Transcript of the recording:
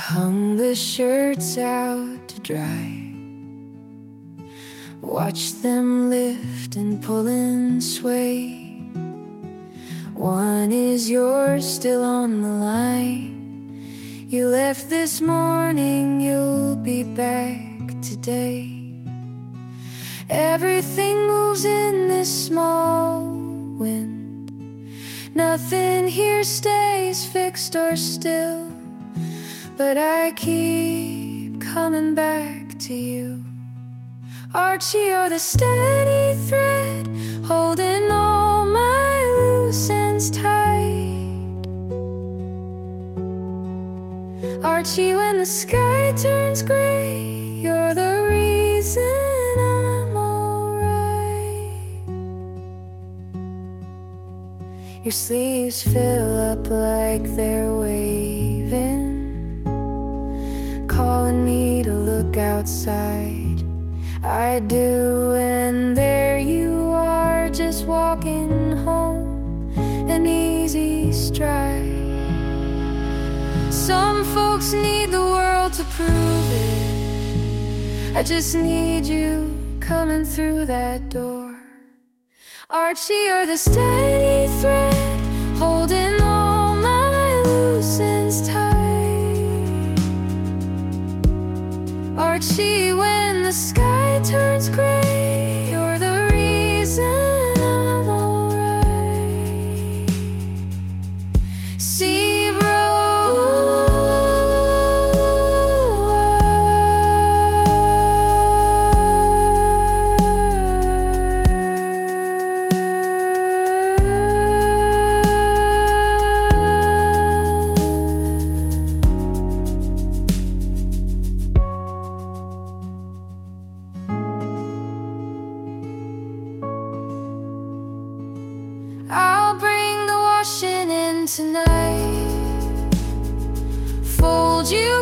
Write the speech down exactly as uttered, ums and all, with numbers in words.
Hung the shirts out to dry, watched them lift and pull and sway. One is yours, still on the line. You left this morning, you'll be back today. Everything moves in this small wind. Nothing here stays fixed or still, but I keep coming back to you. Archie, you're the steady thread holding all my loose ends tight. Archie, when the sky turns gray, you're the reason I'm alright. Your sleeves fill up like they're waving, calling me to look outside. I do, and there you are, just walking home, an easy stride. Some folks need the world to prove it. I just need you coming through that door. Archie, you're the steady thread holding all my loose ends tight. Archie, when the sky turns gray, you're the reason I'm alright. See, I'll bring the washing in tonight, fold you